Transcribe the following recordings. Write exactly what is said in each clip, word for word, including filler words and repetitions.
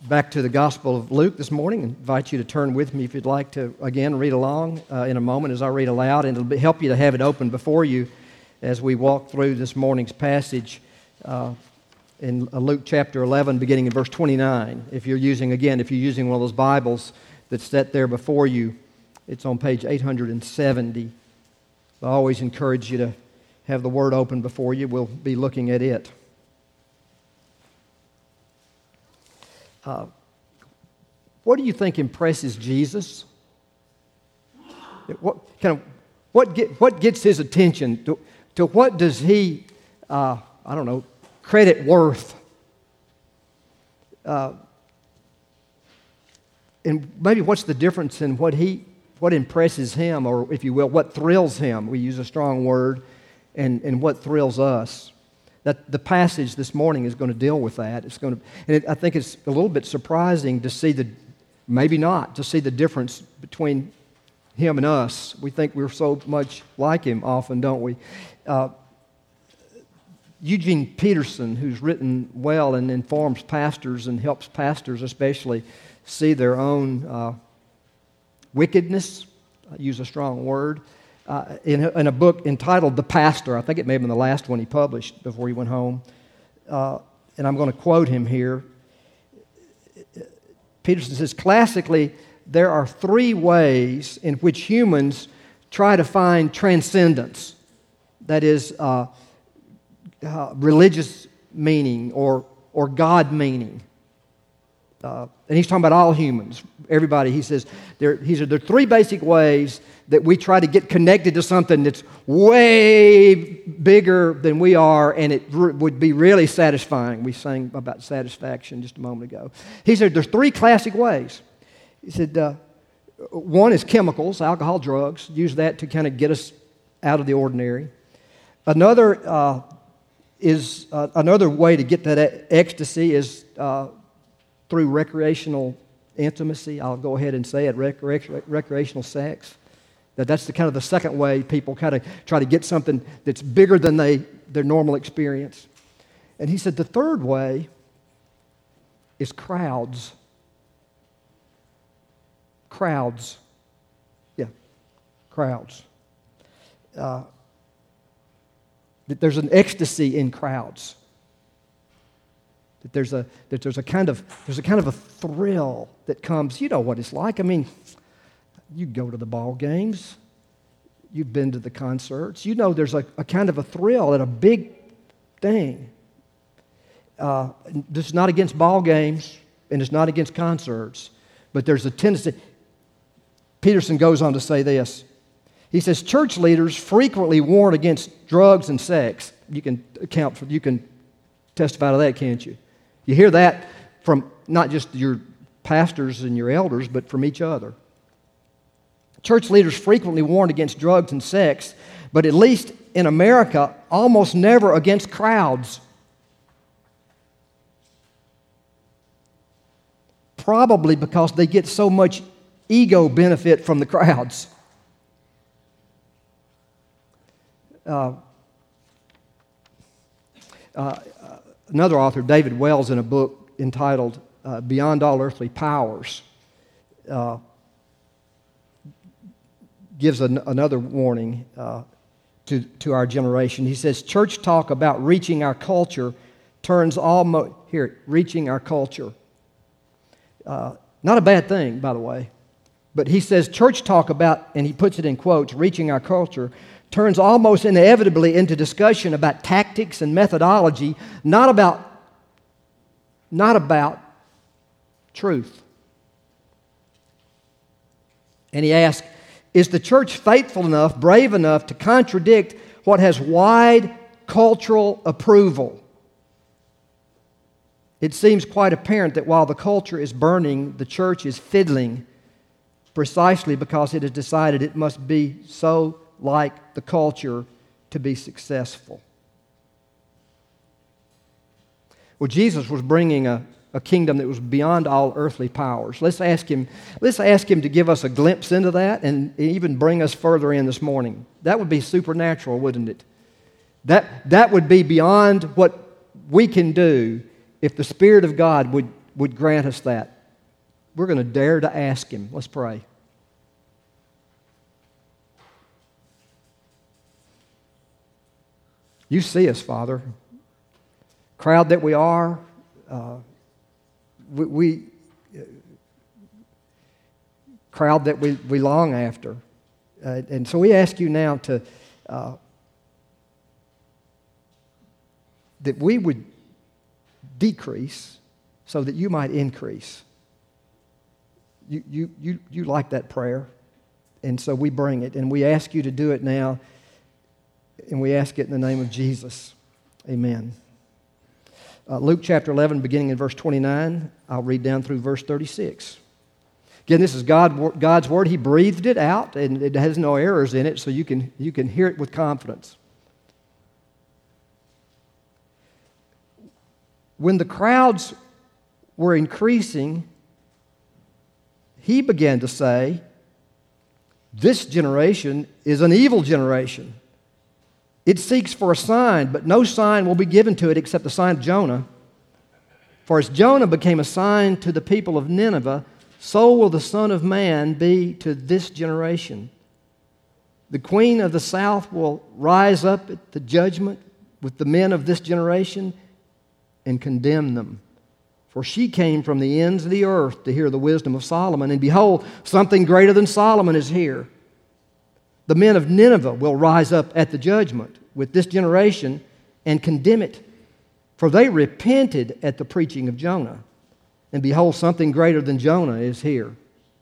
back to the Gospel of Luke this morning. I invite you to turn with me if you'd like to, again, read along uh, in a moment as I read aloud, and it'll be, help you to have it open before you as we walk through this morning's passage uh, in Luke chapter eleven, beginning in verse twenty-nine. If you're using, again, if you're using one of those Bibles that's set there before you, it's on page eight hundred seventy. I always encourage you to have the Word open before you. We'll be looking at it. Uh, what do you think impresses Jesus? What kind of what get what gets his attention? To, to what does he, uh, I don't know, credit worth? Uh, and maybe what's the difference in what he what impresses him, or if you will, what thrills him? We use a strong word, and and what thrills us. That the passage this morning is going to deal with that. It's going to, and it, I think it's a little bit surprising to see the, maybe not, to see the difference between him and us. We think we're so much like him often, don't we? Uh, Eugene Peterson, who's written well and informs pastors and helps pastors especially see their own uh, wickedness, I use a strong word, Uh, in, a, in a book entitled The Pastor. I think it may have been the last one he published before he went home. Uh, and I'm going to quote him here. Peterson says, classically, there are three ways in which humans try to find transcendence. That is, uh, uh, religious meaning or, or God meaning. Uh, and he's talking about all humans, everybody. He says there, he said, there are three basic ways that we try to get connected to something that's way bigger than we are, and it r- would be really satisfying. We sang about satisfaction just a moment ago. He said there's three classic ways. He said uh, one is chemicals, alcohol, drugs. Use that to kind of get us out of the ordinary. Another uh, is uh, another way to get that e- ecstasy is uh, through recreational intimacy. I'll go ahead and say it, rec- rec- recreational sex. That that's the kind of the second way people kind of try to get something that's bigger than they their normal experience. And he said the third way is crowds. Crowds. Yeah, crowds. Uh, that there's an ecstasy in crowds. That there's a that there's a kind of there's a kind of a thrill that comes. You know what it's like. I mean, you go to the ball games. You've been to the concerts. You know there's a, a kind of a thrill at a big thing. Uh, this is not against ball games, and it's not against concerts, but there's a tendency. Peterson goes on to say this. He says, church leaders frequently warn against drugs and sex. You can account for, you can testify to that, can't you? You hear that from not just your pastors and your elders, but from each other. Church leaders frequently warn against drugs and sex, but at least in America, almost never against crowds. Probably because they get so much ego benefit from the crowds. Uh, uh, another author, David Wells, in a book entitled uh, Beyond All Earthly Powers, uh, gives an, another warning uh, to, to our generation. He says, church talk about reaching our culture turns almost, here, reaching our culture. Uh, not a bad thing, by the way. But he says, church talk about, and he puts it in quotes, reaching our culture, turns almost inevitably into discussion about tactics and methodology, not about, not about truth. And he asks, is the church faithful enough, brave enough to contradict what has wide cultural approval? It seems quite apparent that while the culture is burning, the church is fiddling precisely because it has decided it must be so like the culture to be successful. Well, Jesus was bringing a, a kingdom that was beyond all earthly powers. Let's ask him, let's ask him to give us a glimpse into that and even bring us further in this morning. That would be supernatural, wouldn't it? That, that would be beyond what we can do if the Spirit of God would would grant us that. We're going to dare to ask Him. Let's pray. You see us, Father. Crowd that we are, uh, we, we uh, crowd that we, we long after. Uh, and so we ask you now to, uh, that we would decrease so that you might increase. You, you, you, you like that prayer, and so we bring it, and we ask you to do it now, and we ask it in the name of Jesus. Amen. Uh, Luke chapter eleven, beginning in verse twenty-nine, I'll read down through verse thirty-six. Again, this is God, God's word. He breathed it out, and it has no errors in it, so you can, you can hear it with confidence. When the crowds were increasing, He began to say, "This generation is an evil generation. It seeks for a sign, but no sign will be given to it except the sign of Jonah. For as Jonah became a sign to the people of Nineveh, so will the Son of Man be to this generation. The queen of the south will rise up at the judgment with the men of this generation and condemn them. For she came from the ends of the earth to hear the wisdom of Solomon, and behold, something greater than Solomon is here. The men of Nineveh will rise up at the judgment with this generation and condemn it. For they repented at the preaching of Jonah. And behold, something greater than Jonah is here.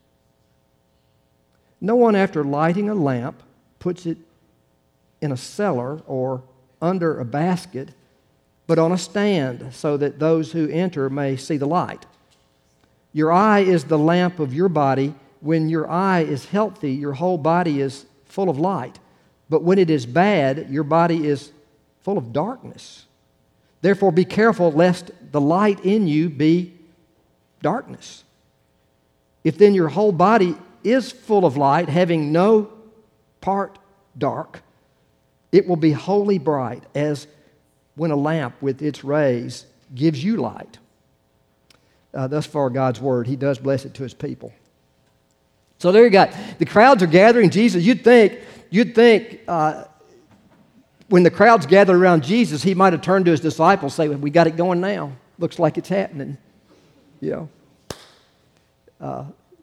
No one, after lighting a lamp, puts it in a cellar or under a basket, but on a stand, so that those who enter may see the light. Your eye is the lamp of your body. When your eye is healthy, your whole body is full of light. But when it is bad, your body is full of darkness. Therefore be careful lest the light in you be darkness. If then your whole body is full of light, having no part dark, it will be wholly bright, as when a lamp with its rays gives you light." Uh, thus far, God's Word. He does bless it to His people. So there you got. The crowds are gathering Jesus. You'd think, you'd think uh, when the crowds gathered around Jesus, He might have turned to His disciples and say, "We got it going now. Looks like it's happening." You know. Uh,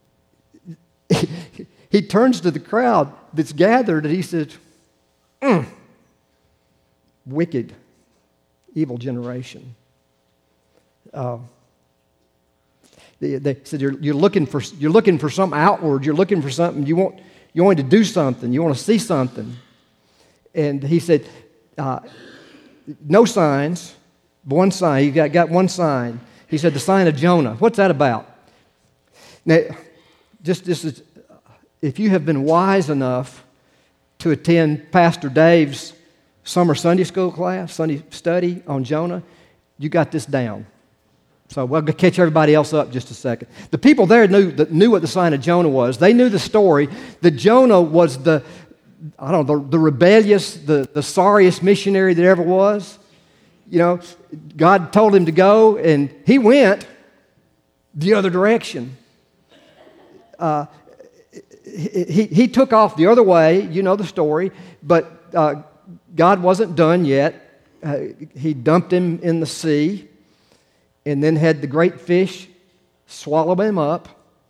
he turns to the crowd that's gathered and He says, mm, "Wicked, evil generation." Uh, they, they said, you're, you're looking for you're looking for something outward. You're looking for something. You want you want to do something. You want to see something. And He said, uh, "No signs. One sign. You got got one sign." He said, "The sign of Jonah." What's that about? Now, just this is, if you have been wise enough to attend Pastor Dave's summer Sunday school class, Sunday study on Jonah, you got this down. So we'll catch everybody else up just a second. The people there knew, knew what the sign of Jonah was. They knew the story that Jonah was the, I don't know, the, the rebellious, the, the sorriest missionary there ever was. You know, God told him to go, and he went the other direction. Uh, he, he took off the other way, you know the story, but uh, God wasn't done yet. Uh, he dumped him in the sea and then had the great fish swallow him up.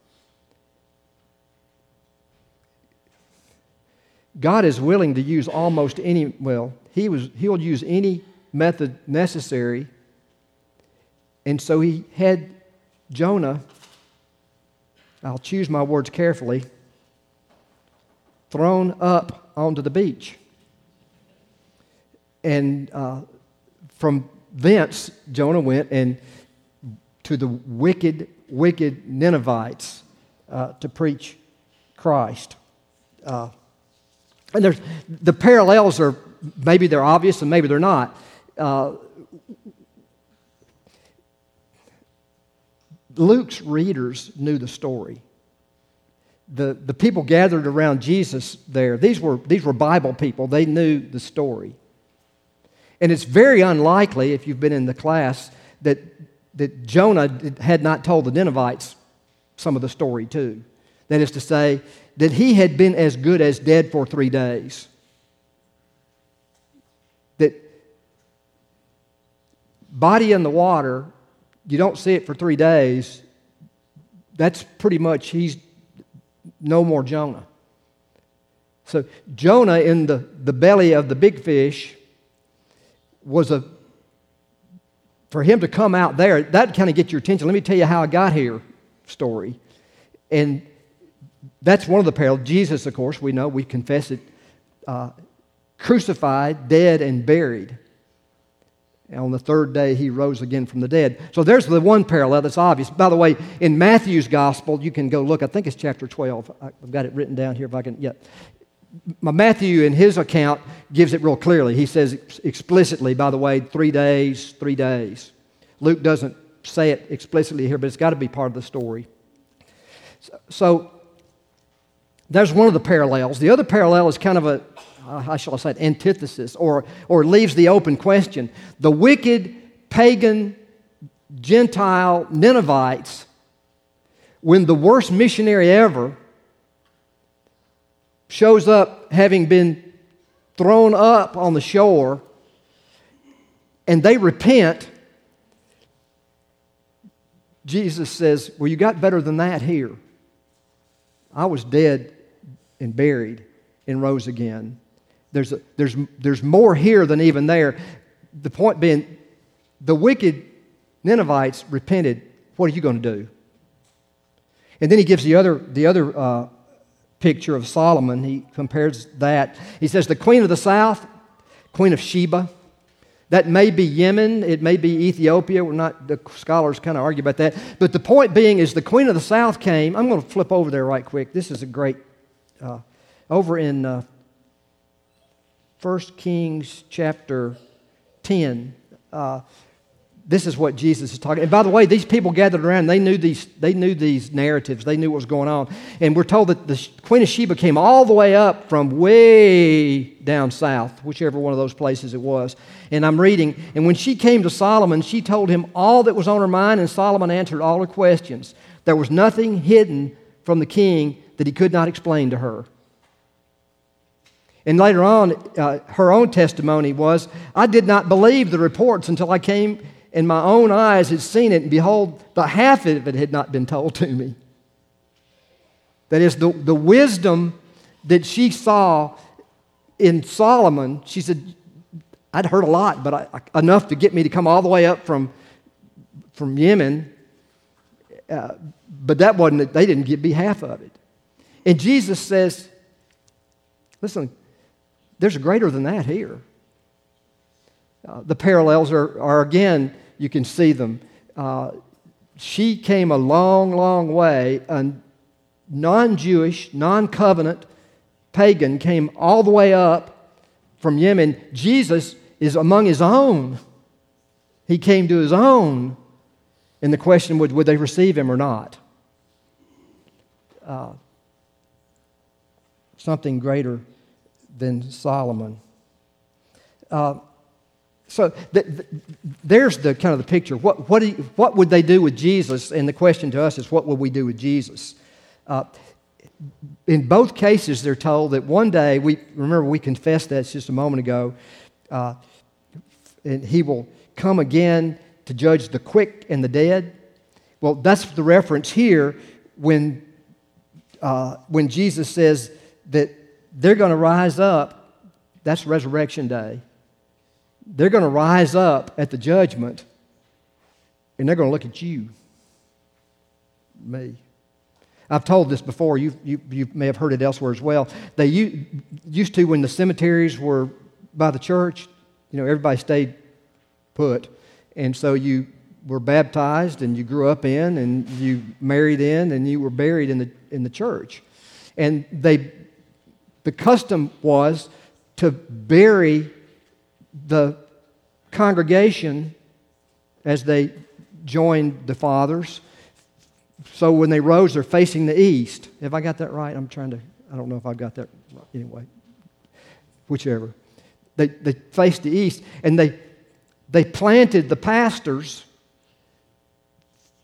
God is willing to use almost any, well, he was, he'll use any method necessary. And so He had Jonah, I'll choose my words carefully, thrown up onto the beach. And uh, from thence, Jonah went and to the wicked, wicked Ninevites uh, to preach Christ. Uh, and there's the parallels are, maybe they're obvious and maybe they're not. Uh, Luke's readers knew the story. The, the people gathered around Jesus there, these were, these were Bible people. They knew the story. And it's very unlikely, if you've been in the class, that that Jonah had not told the Ninevites some of the story too. That is to say, that he had been as good as dead for three days. That body in the water, you don't see it for three days, that's pretty much, he's no more Jonah. So Jonah in the, the belly of the big fish was a, for him to come out there, that kind of gets your attention. Let me tell you how I got here story. And that's one of the parallels. Jesus, of course, we know, we confess it, uh, crucified, dead, and buried. And on the third day, he rose again from the dead. So there's the one parallel that's obvious. By the way, in Matthew's gospel, you can go look. I think it's chapter twelve. I've got it written down here if I can. Yeah. Matthew, in his account, gives it real clearly. He says explicitly, by the way, three days, three days. Luke doesn't say it explicitly here, but it's got to be part of the story. So, so there's one of the parallels. The other parallel is kind of a, uh, how shall I say it, antithesis, or, or leaves the open question. The wicked, pagan, Gentile Ninevites, when the worst missionary ever shows up having been thrown up on the shore, and they repent, Jesus says, well, you got better than that here. I was dead and buried and rose again. There's, a, there's, there's more here than even there. The point being, the wicked Ninevites repented. What are you going to do? And then he gives the other, the other uh, picture of Solomon. He compares that. He says, the queen of the south, queen of Sheba, that may be Yemen, it may be Ethiopia. We're not, the scholars kind of argue about that. But the point being is the queen of the south came. I'm going to flip over there right quick. This is a great, uh, over in uh, First Kings chapter ten. Uh, this is what Jesus is talking. And by the way, these people gathered around. They knew these. They knew these narratives. They knew what was going on. And we're told that the Queen of Sheba came all the way up from way down south, whichever one of those places it was. And I'm reading. And when she came to Solomon, she told him all that was on her mind, and Solomon answered all her questions. There was nothing hidden from the king that he could not explain to her. And later on, uh, her own testimony was, I did not believe the reports until I came and my own eyes had seen it, and behold, the half of it had not been told to me. That is, the, the wisdom that she saw in Solomon, she said, I'd heard a lot, but I, I, enough to get me to come all the way up from, from Yemen, uh, but that wasn't, they didn't give me half of it. And Jesus says, listen, there's greater than that here. Uh, the parallels are, are, again, you can see them. Uh, she came a long, long way. A non-Jewish, non-covenant pagan came all the way up from Yemen. Jesus is among his own. He came to his own. And the question was, would they receive him or not? Uh, something greater than Solomon. Uh, so th- th- there's the kind of the picture. What what, do you, what would they do with Jesus? And the question to us is, what would we do with Jesus? Uh, in both cases, they're told that one day, we remember we confessed that just a moment ago, uh, and he will come again to judge the quick and the dead. Well, that's the reference here when uh, when Jesus says that they're going to rise up. That's Resurrection Day. They're going to rise up at the judgment, and they're going to look at you, me. I've told this before. You, you, you may have heard it elsewhere as well. They u- used to, when the cemeteries were by the church, you know, everybody stayed put. And so you were baptized, and you grew up in, and you married in, and you were buried in the in the church. And they, the custom was to bury the congregation as they joined the fathers. So when they rose, they're facing the east. Have I got that right? I'm trying to, I don't know if I've got that right. Anyway, whichever. They, they faced the east, and they, they planted the pastors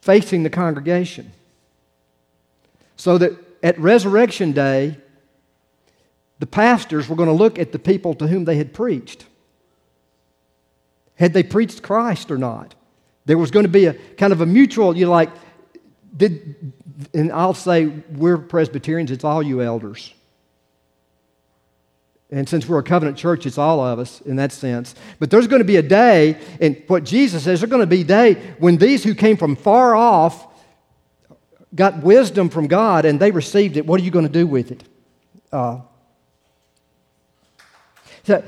facing the congregation. So that at Resurrection Day, the pastors were going to look at the people to whom they had preached. Had they preached Christ or not? There was going to be a kind of a mutual, you know, like, did, and I'll say we're Presbyterians, it's all you elders. And since we're a covenant church, it's all of us in that sense. But there's going to be a day, and what Jesus says, there's going to be a day when these who came from far off got wisdom from God and they received it. What are you going to do with it? Uh, so,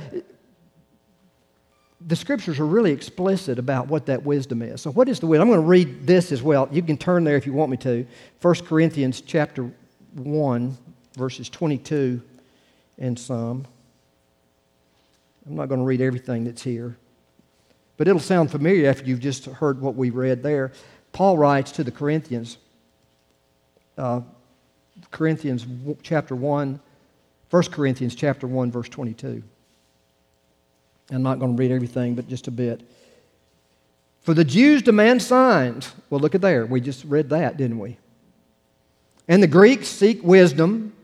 the Scriptures are really explicit about what that wisdom is. So what is the wisdom? I'm going to read this as well. You can turn there if you want me to. First Corinthians chapter one, verses twenty-two and some. I'm not going to read everything that's here, but it'll sound familiar after you've just heard what we read there. Paul writes to the Corinthians, uh, Corinthians chapter one, First Corinthians chapter one, verse twenty-two. I'm not going to read everything, but just a bit. For the Jews demand signs. Well, look at there. We just read that, didn't we? And the Greeks seek wisdom.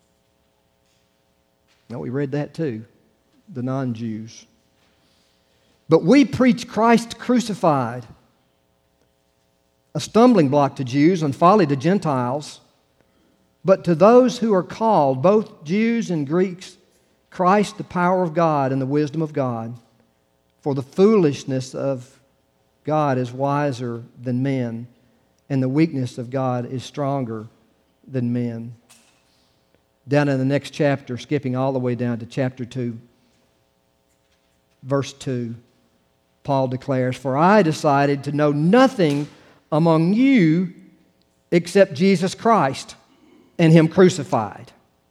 No, we read that too. The non-Jews. But we preach Christ crucified, a stumbling block to Jews and folly to Gentiles. But to those who are called, both Jews and Greeks, Christ, the power of God and the wisdom of God. For the foolishness of God is wiser than men, and the weakness of God is stronger than men. Down in the next chapter, skipping all the way down to chapter two, verse two, Paul declares, For I decided to know nothing among you except Jesus Christ and Him crucified.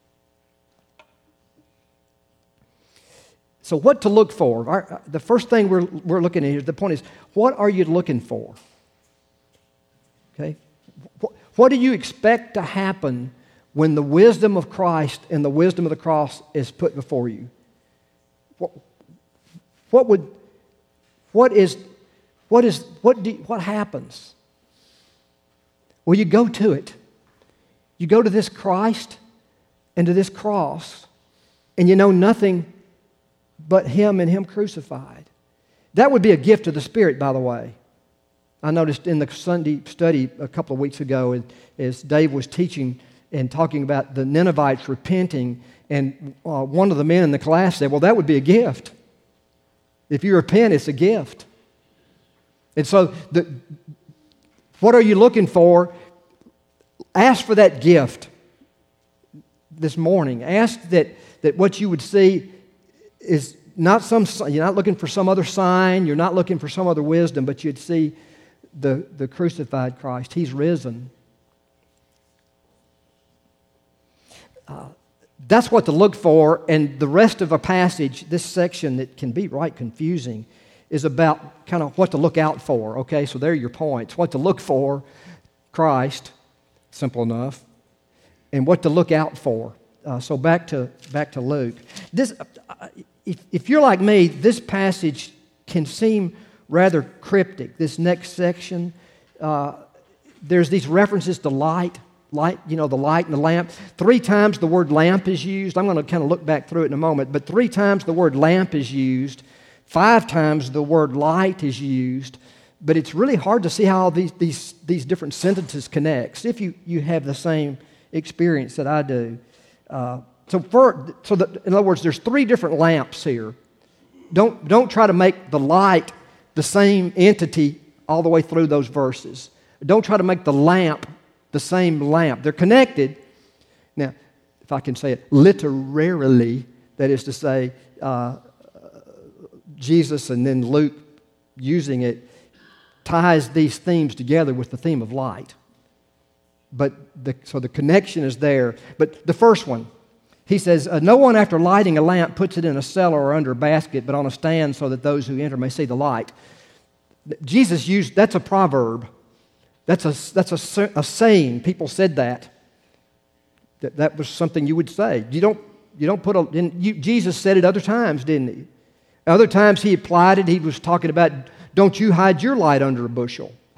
So what to look for? Our, the first thing we're, we're looking at here, the point is, what are you looking for? Okay? What, what do you expect to happen when the wisdom of Christ and the wisdom of the cross is put before you? What, what would, what is, what is, what do, what happens? Well, you go to it. You go to this Christ and to this cross, and you know nothing but Him and Him crucified. That would be a gift of the Spirit, by the way. I noticed in the Sunday study a couple of weeks ago, as Dave was teaching and talking about the Ninevites repenting, and uh, one of the men in the class said, well, that would be a gift. If you repent, it's a gift. And so, the, what are you looking for? Ask for that gift this morning. Ask that, that what you would see is not some, you're not looking for some other sign, you're not looking for some other wisdom, but you'd see the, the crucified Christ. He's risen. Uh, that's what to look for, and the rest of a passage, this section that can be right confusing, is about kind of what to look out for, okay? So there are your points. What to look for, Christ, simple enough, and what to look out for. Uh, so back to back to Luke. This, uh, if, if you're like me, this passage can seem rather cryptic. This next section, uh, there's these references to light, light, you know, the light and the lamp. Three times the word lamp is used. I'm going to kind of look back through it in a moment, but three times the word lamp is used. Five times the word light is used. But it's really hard to see how these these these different sentences connect. If you, you have the same experience that I do. Uh, so, for, so that, in other words, there's three different lamps here. Don't, don't try to make the light the same entity all the way through those verses. Don't try to make the lamp the same lamp. They're connected. Now, if I can say it literally, that is to say, uh, Jesus and then Luke using it ties these themes together with the theme of light. But the, so the connection is there. But the first one, he says, uh, no one after lighting a lamp puts it in a cellar or under a basket, but on a stand so that those who enter may see the light. Jesus used, that's a proverb. That's a, that's a, a saying. People said that. that. That was something you would say. You don't, you don't put a, and you, Jesus said it other times, didn't he? Other times he applied it. He was talking about, don't you hide your light under a bushel.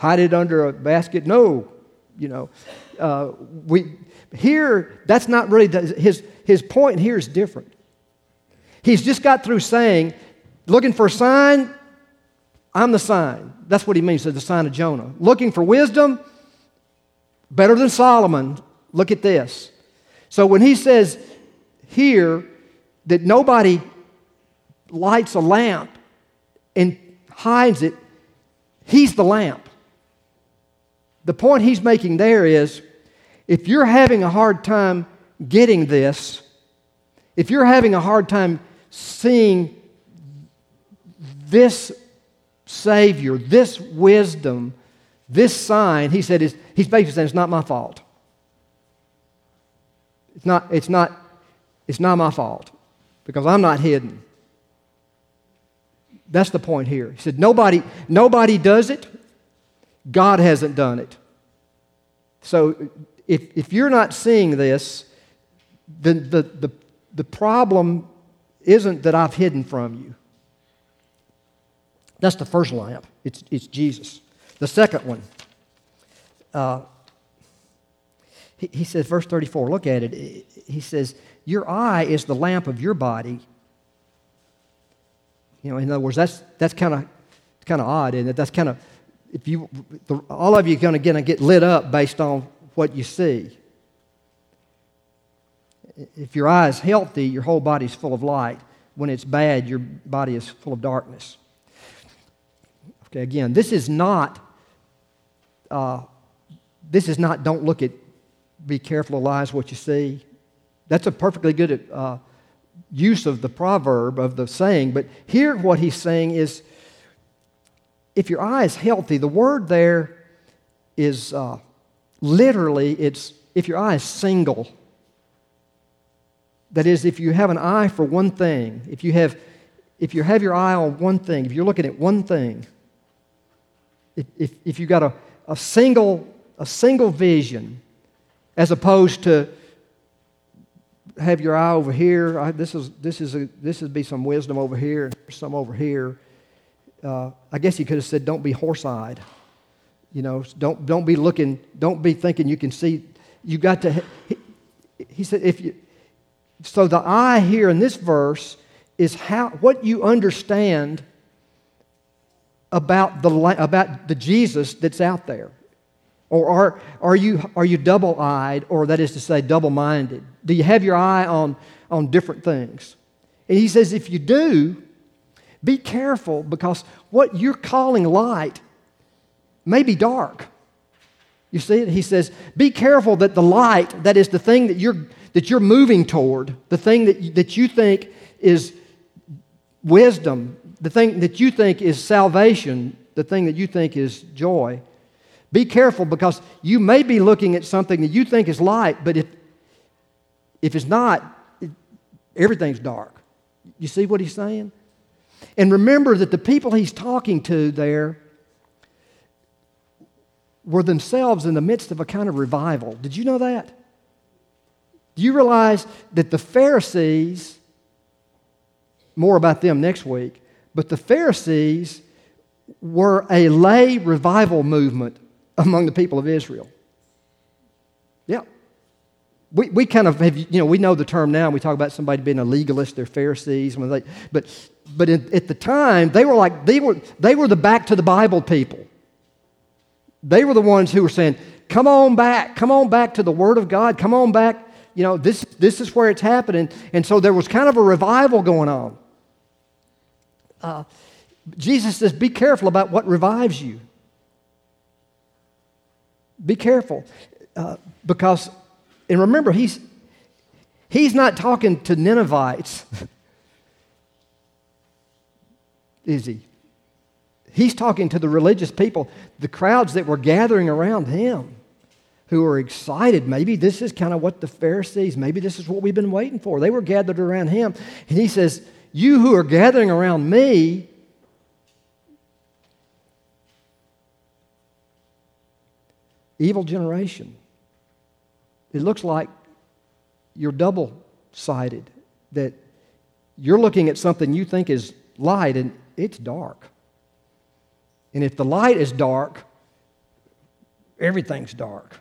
hide it under a basket. No, you know. Uh, we here, that's not really, the, his, his point here is different. He's just got through saying, looking for a sign, I'm the sign. That's what he means, the sign of Jonah. Looking for wisdom, better than Solomon. Look at this. So when he says here that nobody lights a lamp and hides it, he's the lamp. The point he's making there is, if you're having a hard time getting this, if you're having a hard time seeing this Savior, this wisdom, this sign, he said, is, he's basically saying, it's not my fault. It's not, it's not, it's not my fault because I'm not hidden. That's the point here. He said, nobody, nobody does it. God hasn't done it. So if, if you're not seeing this, then the, the, the problem isn't that I've hidden from you. That's the first lamp. It's, it's Jesus. The second one, uh, he, he says, verse thirty-four, look at it. He says, your eye is the lamp of your body. You know, in other words, that's that's kind of kind of odd, isn't it? That's kind of, if you, the, all of you are going to get lit up based on what you see. If your eye is healthy, your whole body is full of light. When it's bad, your body is full of darkness. Okay, again, this is not, uh, this is not, don't look at, be careful of eyes what you see. That's a perfectly good uh, use of the proverb, of the saying, but here what he's saying is, if your eye is healthy, the word there is uh, literally, it's if your eye is single. That is, if you have an eye for one thing, if you have, if you have your eye on one thing, if you're looking at one thing, if if, if you've got a, a single a single vision, as opposed to have your eye over here. I, this is this is a, this would be some wisdom over here and some over here. Uh, I guess he could have said, "Don't be horse-eyed." You know, don't don't be looking. Don't be thinking you can see. You got to. He, he said, "If you." So the eye here in this verse is how what you understand about the about the Jesus that's out there. Or are, are you, are you double-eyed, or that is to say, double-minded? Do you have your eye on, on different things? And he says, if you do, be careful, because what you're calling light may be dark. You see it? He says, be careful that the light, that is the thing that you're, that you're moving toward, the thing that you, that you think is wisdom, the thing that you think is salvation, the thing that you think is joy. Be careful, because you may be looking at something that you think is light, but if, if it's not, it, everything's dark. You see what he's saying? And remember that the people he's talking to there were themselves in the midst of a kind of revival. Did you know that? Do you realize that the Pharisees, more about them next week, but the Pharisees were a lay revival movement among the people of Israel. Yeah. We we kind of have, you know, we know the term now, and we talk about somebody being a legalist, they're Pharisees, when they, but but in, at the time, they were like, they were they were the back to the Bible people. They were the ones who were saying, come on back, come on back to the Word of God, come on back, you know, this this is where it's happening. And so there was kind of a revival going on. Uh, Jesus says, be careful about what revives you. Be careful, uh, because, and remember, he's he's not talking to Ninevites, is he? He's talking to the religious people, the crowds that were gathering around him, who were excited. Maybe this is kind of what the Pharisees, maybe this is what we've been waiting for. They were gathered around him, and he says, you who are gathering around me, evil generation. It looks like you're double-sided, that you're looking at something you think is light and it's dark. And if the light is dark, everything's dark.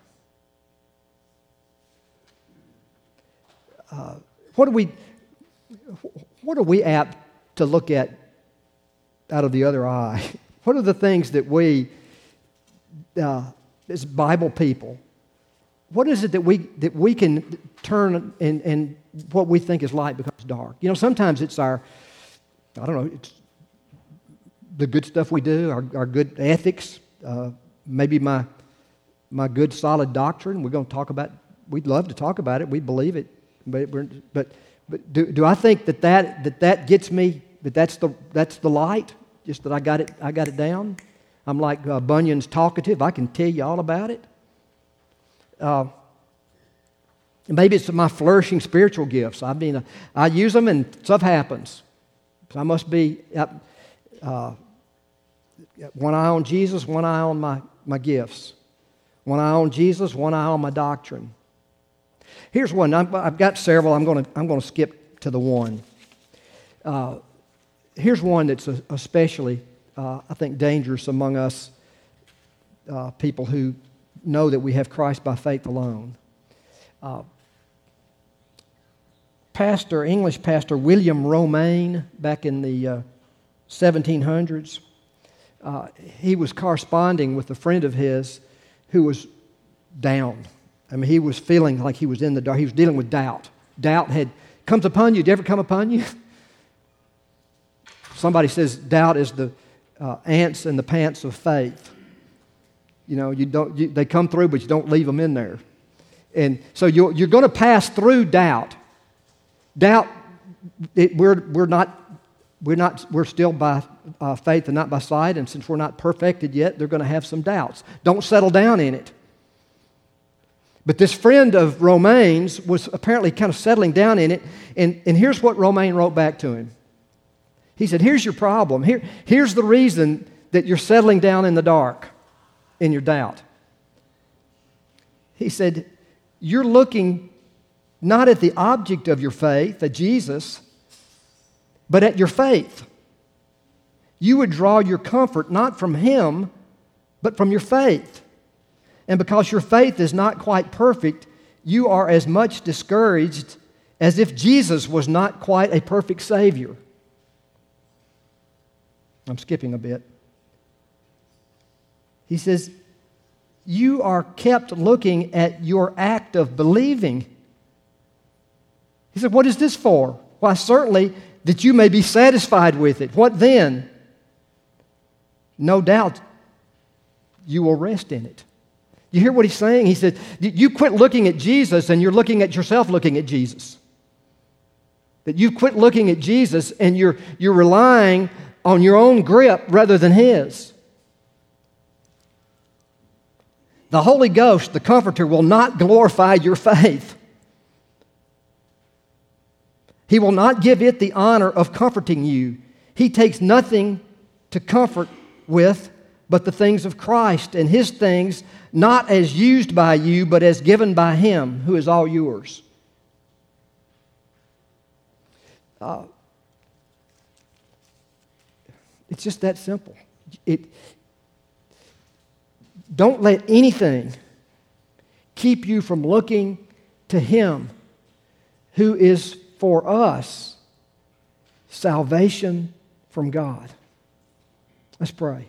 Uh, what are we, what are we apt to look at out of the other eye? What are the things that we, uh, as Bible people, what is it that we that we can turn and, and what we think is light becomes dark? You know, sometimes it's our, I don't know, it's the good stuff we do, our, our good ethics, uh, maybe my my good solid doctrine. We're going to talk about, we'd love to talk about it, we believe it, but we're, but but do, do I think that that, that that gets me, that that's the that's the light, just that I got it I got it down? I'm like uh, Bunyan's talkative, I can tell you all about it. Uh, maybe it's my flourishing spiritual gifts. I mean, uh, I use them and stuff happens. So I must be uh, one eye on Jesus, one eye on my, my gifts. One eye on Jesus, one eye on my doctrine. Here's one. I've, I've got several. I'm going to I'm going to skip to the one. Uh, here's one that's especially, uh, I think, dangerous among us uh, people who know that we have Christ by faith alone. Uh, pastor, English pastor William Romaine, back in the uh, seventeen hundreds, uh, he was corresponding with a friend of his who was down. I mean, he was feeling like he was in the dark. He was dealing with doubt. Doubt had comes upon you. Did it ever come upon you? Somebody says doubt is the uh, ants in the pants of faith. You know, you don't. You, they come through, but you don't leave them in there. And so you're, you're going to pass through doubt. Doubt. It, we're we're not we're not we're still by uh, faith and not by sight. And since we're not perfected yet, they're going to have some doubts. Don't settle down in it. But this friend of Romaine's was apparently kind of settling down in it. And and here's what Romaine wrote back to him. He said, "Here's your problem. Here here's the reason that you're settling down in the dark. In your doubt." He said, "You're looking not at the object of your faith, at Jesus, but at your faith. You would draw your comfort not from Him, but from your faith. And because your faith is not quite perfect, you are as much discouraged as if Jesus was not quite a perfect Savior." I'm skipping a bit. He says, you are kept looking at your act of believing. He said, what is this for? Why, certainly that you may be satisfied with it. What then? No doubt you will rest in it. You hear what he's saying? He said, you quit looking at Jesus and you're looking at yourself looking at Jesus. That you've quit looking at Jesus and you're, you're relying on your own grip rather than His. The Holy Ghost, the Comforter, will not glorify your faith. He will not give it the honor of comforting you. He takes nothing to comfort with but the things of Christ, and His things not as used by you, but as given by Him, who is all yours. Uh, it's just that simple. It. Don't let anything keep you from looking to Him who is for us salvation from God. Let's pray.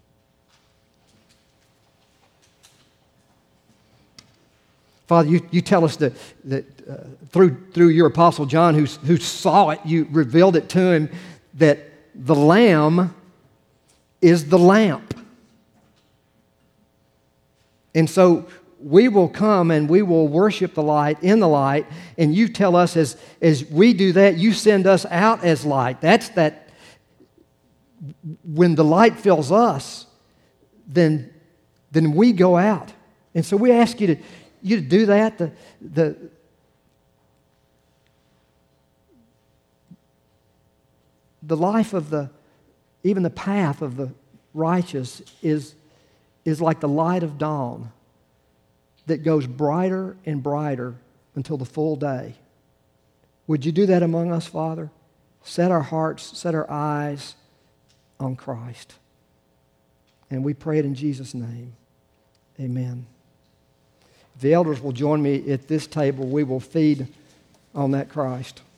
Father, you, you tell us that, that uh, through, through your Apostle John, who, who saw it, you revealed it to him, that the Lamb is the lamp. And so we will come and we will worship the light in the light, and you tell us as, as we do that, you send us out as light. That's that when the light fills us, then, then we go out. And so we ask you to, you to do that. The, the, the life of the, even the path of the righteous is is like the light of dawn that goes brighter and brighter until the full day. Would you do that among us, Father? Set our hearts, set our eyes on Christ. And we pray it in Jesus' name. Amen. If the elders will join me at this table, we will feed on that Christ.